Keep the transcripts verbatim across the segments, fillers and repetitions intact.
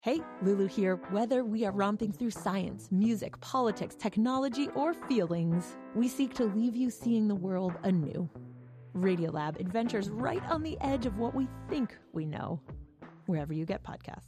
Hey, Lulu here. Whether we are romping through science, music, politics, technology, or feelings, we seek to leave you seeing the world anew. Radiolab adventures right on the edge of what we think we know, wherever you get podcasts.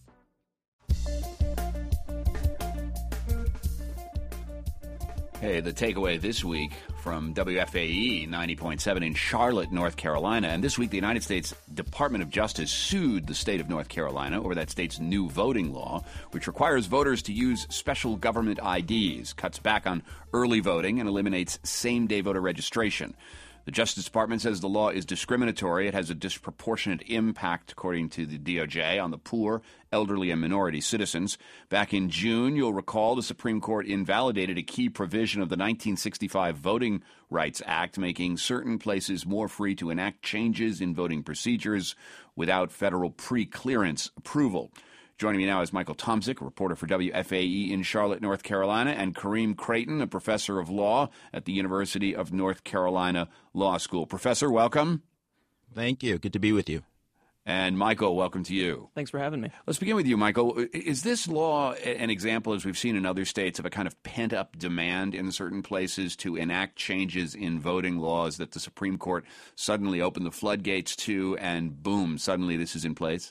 Hey, the takeaway this week from W F A E ninety point seven in Charlotte, North Carolina. And this week, the United States Department of Justice sued the state of North Carolina over that state's new voting law, which requires voters to use special government I Ds, cuts back on early voting, and eliminates same-day voter registration. The Justice Department says the law is discriminatory. It has a disproportionate impact, according to the D O J, on the poor, elderly, and minority citizens. Back in June, you'll recall, the Supreme Court invalidated a key provision of the nineteen sixty-five Voting Rights Act, making certain places more free to enact changes in voting procedures without federal pre-clearance approval. Joining me now is Michael Tomzik, a reporter for W F A E in Charlotte, North Carolina, and Kareem Creighton, a professor of law at the University of North Carolina Law School. Professor, welcome. Thank you. Good to be with you. And Michael, welcome to you. Thanks for having me. Let's begin with you, Michael. Is this law an example, as we've seen in other states, of a kind of pent-up demand in certain places to enact changes in voting laws that the Supreme Court suddenly opened the floodgates to, and boom, suddenly this is in place?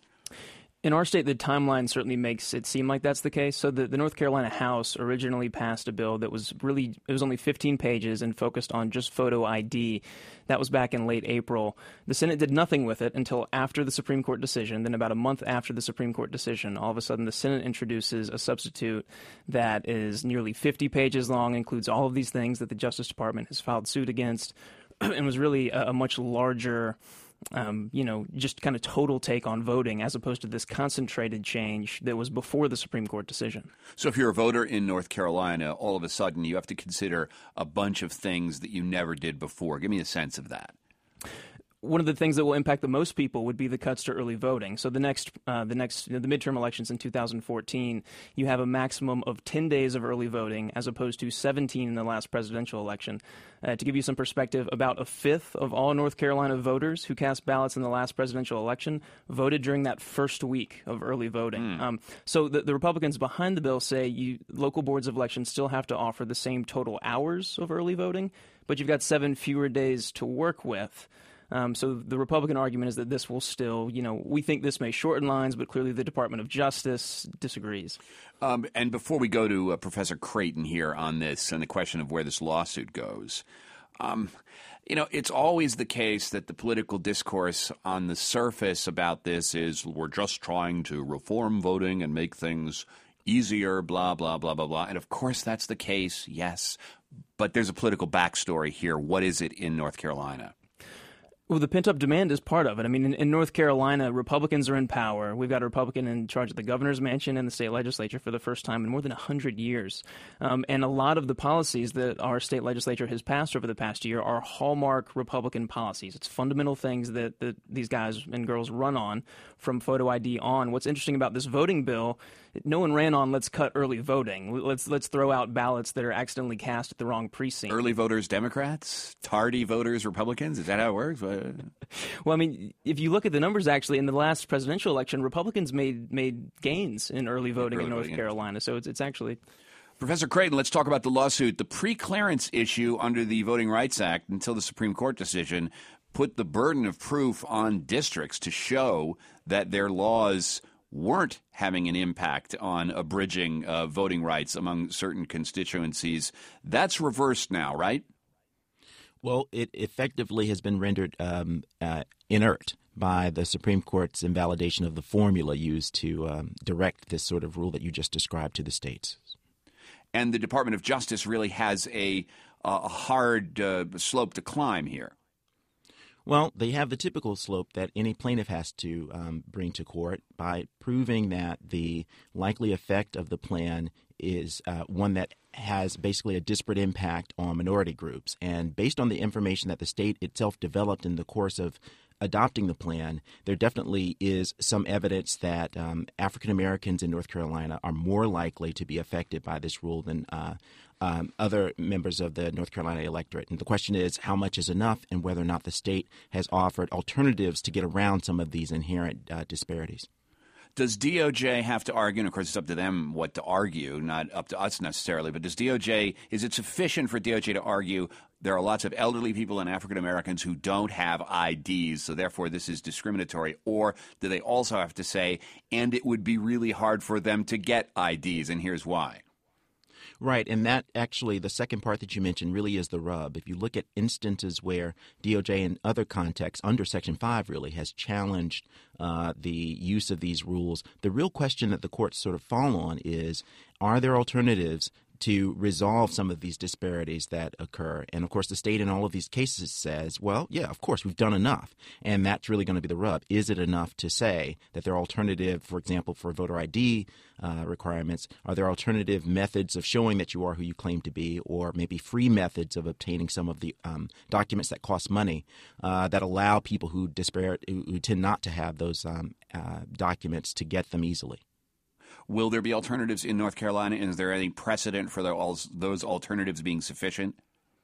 In our state, the timeline certainly makes it seem like that's the case. So the, the North Carolina House originally passed a bill that was really, it was only fifteen pages and focused on just photo I D. That was back in late April. The Senate did nothing with it until after the Supreme Court decision. Then about a month after the Supreme Court decision, all of a sudden the Senate introduces a substitute that is nearly fifty pages long, includes all of these things that the Justice Department has filed suit against, and was really a, a much larger Um, you know, just kind of total take on voting as opposed to this concentrated change that was before the Supreme Court decision. So if you're a voter in North Carolina, all of a sudden you have to consider a bunch of things that you never did before. Give me a sense of that. One of the things that will impact the most people would be the cuts to early voting. So the next, uh, the next, you know, the midterm elections in two thousand fourteen, you have a maximum of ten days of early voting as opposed to seventeen in the last presidential election. Uh, to give you some perspective, about a fifth of all North Carolina voters who cast ballots in the last presidential election voted during that first week of early voting. Mm. Um, so the, the Republicans behind the bill say you, local boards of elections still have to offer the same total hours of early voting, but you've got seven fewer days to work with. Um, so the Republican argument is that this will still, you know, we think this may shorten lines, but clearly the Department of Justice disagrees. Um, and before we go to uh, Professor Creighton here on this and the question of where this lawsuit goes, um, you know, it's always the case that the political discourse on the surface about this is we're just trying to reform voting and make things easier, blah, blah, blah, blah, blah. And of course that's the case, yes. But there's a political backstory here. What is it in North Carolina? Well, the pent-up demand is part of it. I mean, in, in North Carolina, Republicans are in power. We've got a Republican in charge of the governor's mansion and the state legislature for the first time in more than one hundred years. Um, and a lot of the policies that our state legislature has passed over the past year are hallmark Republican policies. It's fundamental things that, that these guys and girls run on from photo I D on. What's interesting about this voting bill, no one ran on let's cut early voting. Let's let's throw out ballots that are accidentally cast at the wrong precinct. Early voters, Democrats? Tardy voters, Republicans? Is that how it works? Well, I mean, if you look at the numbers, actually, in the last presidential election, Republicans made made gains in early voting early in North voting, Carolina. So it's, it's actually... Professor Creighton, let's talk about the lawsuit. The pre-clearance issue under the Voting Rights Act until the Supreme Court decision put the burden of proof on districts to show that their laws weren't having an impact on abridging uh, voting rights among certain constituencies. That's reversed now, right? Well, it effectively has been rendered um, uh, inert by the Supreme Court's invalidation of the formula used to um, direct this sort of rule that you just described to the states. And the Department of Justice really has a, a hard uh, slope to climb here. Well, they have the typical slope that any plaintiff has to um, bring to court by proving that the likely effect of the plan is uh, one that has basically a disparate impact on minority groups. And based on the information that the state itself developed in the course of adopting the plan, there definitely is some evidence that um, African Americans in North Carolina are more likely to be affected by this rule than uh, um, other members of the North Carolina electorate. And the question is how much is enough and whether or not the state has offered alternatives to get around some of these inherent uh, disparities. Does D O J have to argue? And of course, it's up to them what to argue, not up to us necessarily. But does D O J, is it sufficient for D O J to argue there are lots of elderly people and African Americans who don't have I Ds, so therefore this is discriminatory? Or do they also have to say, and it would be really hard for them to get I Ds, and here's why? Right, and that actually, the second part that you mentioned really is the rub. If you look at instances where D O J in other contexts, under Section five really, has challenged uh, the use of these rules, the real question that the courts sort of fall on is, are there alternatives to resolve some of these disparities that occur? And, of course, the state in all of these cases says, well, yeah, of course, we've done enough. And that's really going to be the rub. Is it enough to say that there are alternative, for example, for voter I D uh, requirements, are there alternative methods of showing that you are who you claim to be, or maybe free methods of obtaining some of the um, documents that cost money uh, that allow people who disparate, who, who tend not to have those um, uh, documents to get them easily? Will there be alternatives in North Carolina, and is there any precedent for the, those alternatives being sufficient?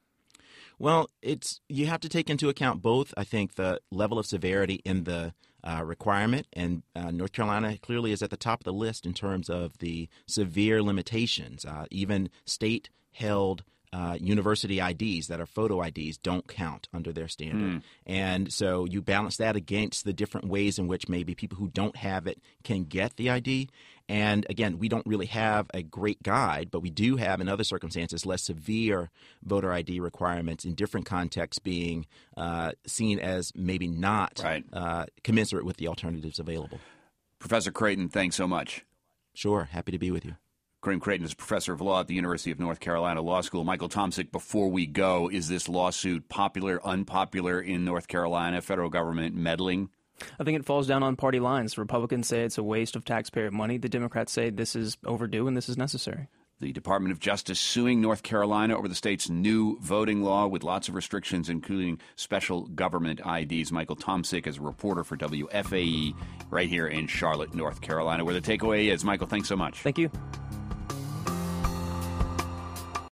Well, it's you have to take into account both, I think, the level of severity in the uh, requirement, and uh, North Carolina clearly is at the top of the list in terms of the severe limitations. Uh, even state-held Uh, university I Ds that are photo I Ds don't count under their standard. Mm. And so you balance that against the different ways in which maybe people who don't have it can get the I D. And again, we don't really have a great guide, but we do have in other circumstances less severe voter I D requirements in different contexts being uh, seen as maybe not right. uh, commensurate with the alternatives available. Professor Creighton, thanks so much. Sure. Happy to be with you. Kareem Creighton is professor of law at the University of North Carolina Law School. Michael Tomsik, before we go, is this lawsuit popular, unpopular in North Carolina? Federal government meddling? I think it falls down on party lines. Republicans say it's a waste of taxpayer money. The Democrats say this is overdue and this is necessary. The Department of Justice suing North Carolina over the state's new voting law with lots of restrictions, including special government I Ds. Michael Tomsik is a reporter for W F A E right here in Charlotte, North Carolina, where the takeaway is. Michael, thanks so much. Thank you.